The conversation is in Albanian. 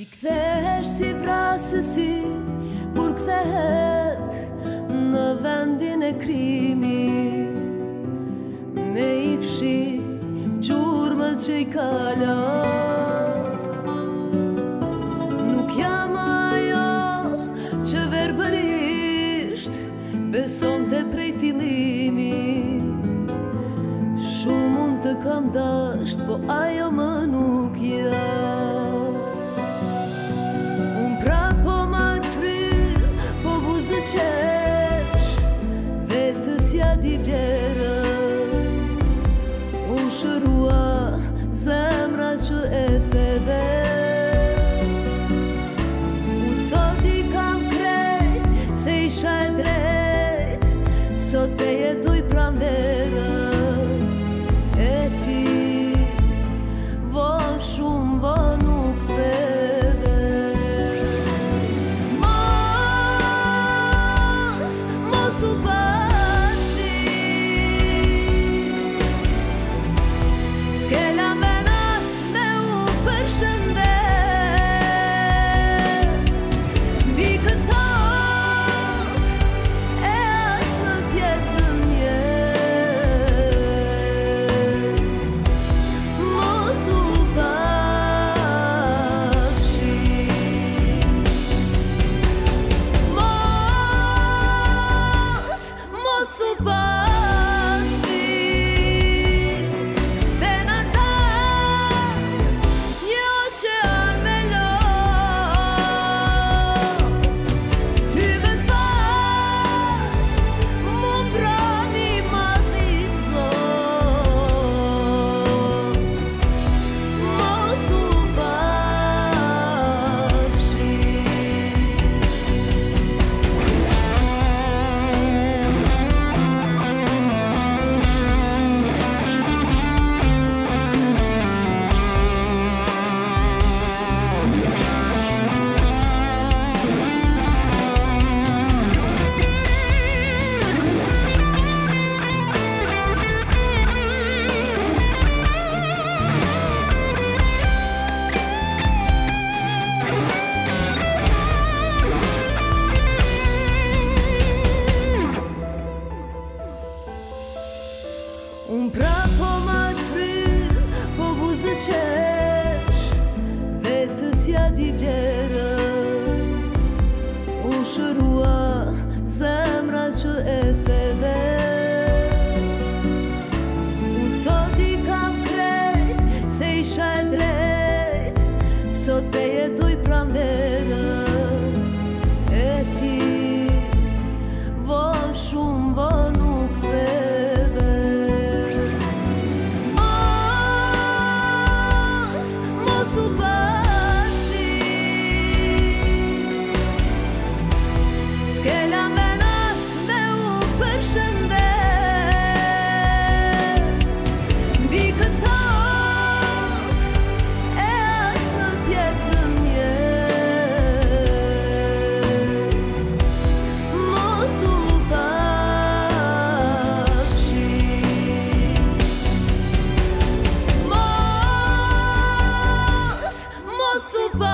I kthehesh si vrasësi kur kthehet në vendin e krimit, me i fshi gjurmët që i kala. Nuk jam ajo që verbërisht besonte prej fillimi. Shumë mund të kam dasht, po ajo më nuk jam. Unë pra po marrë frymë, po buzë qesh, vetës ja di vlerën. Unë shërua zemra që e theve. Unë sot i kam krejt, se isha e drejt, sot e jetoj pranverën. E ti, vo shumë, vo nuk theve. Mos u pashi, s'kela me nas me u përshëndet. Mbi këto e as në tjetrën jetë. Mos u pashi, mos u pashi, se na dan një oqean me lot. Ty me t'fal, mu mbrani madhi zot. Mos u pashi. Unë pra po marrë frymë, po buzë qesh, vetës ja di vlerën. Unë shërua zemra që e theve. Unë sot i kam krejt, se isha e drejt, sot e jetoj pranverën. E ti, vo shumë, vo nuk theve. Mos u pashi, s'kela me nas me u përshëndet. Mbi këto e as në tjetrën jetë. Mos u pashi, mos u pashi.